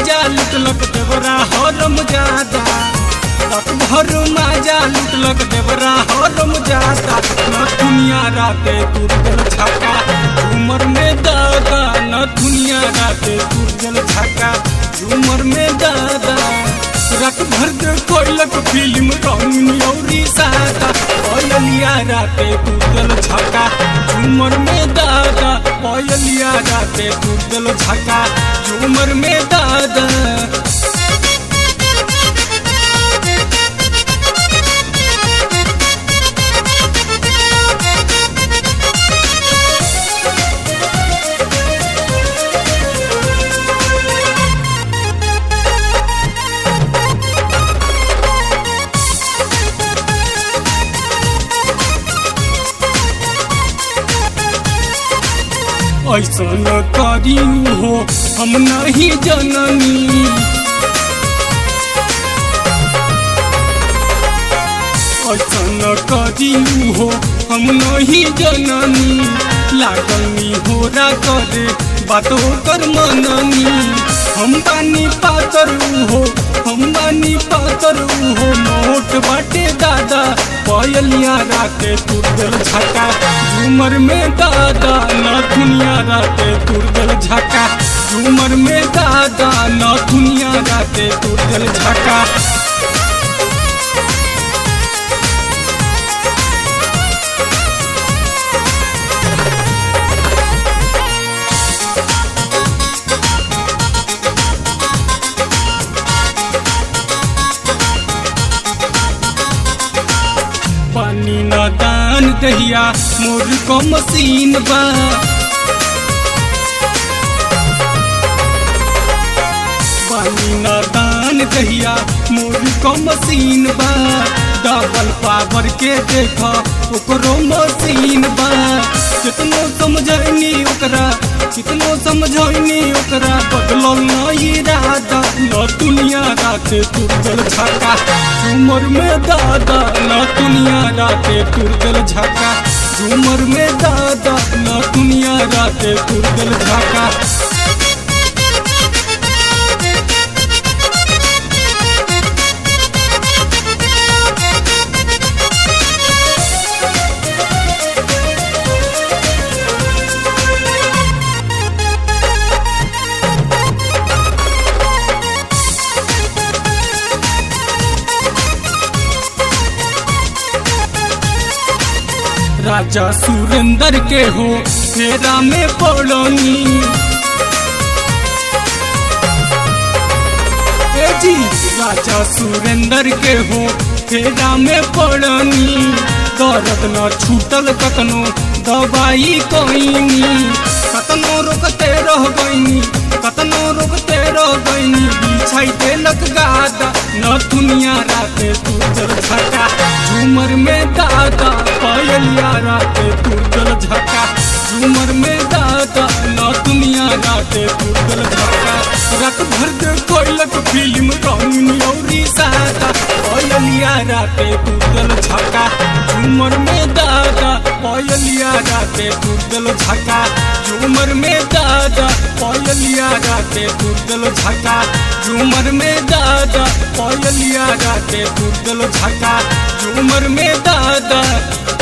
माजा लुटलक देवरा हरम जादा, रात भर माजा लुटलक देवरा हरम जादा। न दुनिया राते तुरगल छक्का झूमर में दादा, न दुनिया राते तुरगल छक्का झूमर में दादा। रात भर देखलक फिल्म रंगनी औरी सादा, पयलिया राते तुरगल छक्का झूमर में दादा, पयलिया राते तुरगल छक्का झूमर में दादा। ऐसा न करी हो हम नहीं जननी, ऐसा न करी हो हम नहीं जननी। लागनी होरा करे बातों कर मननी, हम बानी पातर हो, हम बानी पातर हो। मोट बाटे दादा पयलिया राते तुरगल छक्का झूमर में दादा, न दुनिया राते तुरगल छक्का झूमर में दादा, न दुनिया राते तुरगल छक्का। पानी न दान दहिया मोर को मसीन बा, पानी न दान दहिया मोर को मसीन बा। डबल पावर के देखा ओकरो मसीन बा। कितनो समझनी ओकरा, कितनो समझनी ओकरा, बदलल न इरादा। न दुनिया राते तुरगल छक्का झूमर में दादा, न दुनिया राते तुरगल छक्का झूमर में दादा, न दुनिया राते तुरगल छक्का। राजा सुरेंद्र के हो फेरा में पड़नी, जी राजा सुरेंद्र के हो फेरा में पड़नी। दर्द न छूटल कतनो दवाई कोईनी, कतनो रोकते रह गईनी, कतनो रोकते रह गईनी। बिछाई देलक गादा, न दुनिया राते तुरगल छक्का झूमर में दादा, पयलिया राते तुरगल छक्का झूमर में दादा, न दुनिया राते तुरगल छक्का। रात भर देखलक फिल्म रंगनी औरी सादा, पयलिया राते तुरगल छक्का झूमर में दादा, पयलिया राते तुरगल छक्का झूमर में दादा, पयलिया राते तुरगल छक्का झूमर में दादा, पयलिया राते तुरगल छक्का झूमर में दादा।